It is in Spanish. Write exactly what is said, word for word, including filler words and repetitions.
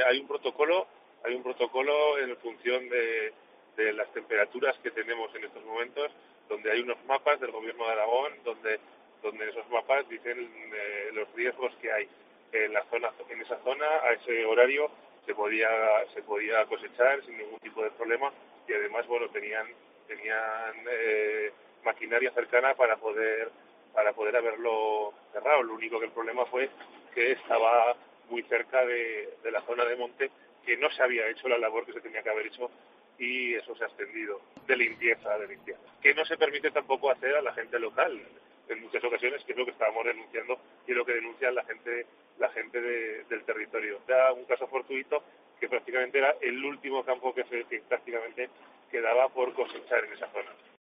hay un protocolo, hay un protocolo en función de, de las temperaturas que tenemos en estos momentos, donde hay unos mapas del Gobierno de Aragón, donde, donde esos mapas dicen eh, los riesgos que hay en la zona, en esa zona, a ese horario se podía, se podía cosechar sin ningún tipo de problema y además, bueno, tenían, tenían eh, maquinaria cercana para poder, para poder haberlo cerrado. Lo único que el problema fue que estaba muy cerca de, de la zona de monte, que no se había hecho la labor que se tenía que haber hecho y eso se ha extendido de limpieza, de limpieza. Que no se permite tampoco hacer a la gente local en muchas ocasiones, que es lo que estábamos denunciando y lo que denuncia la gente la gente de, del territorio. Era un caso fortuito que prácticamente era el último campo que, se, que prácticamente quedaba por cosechar en esa zona.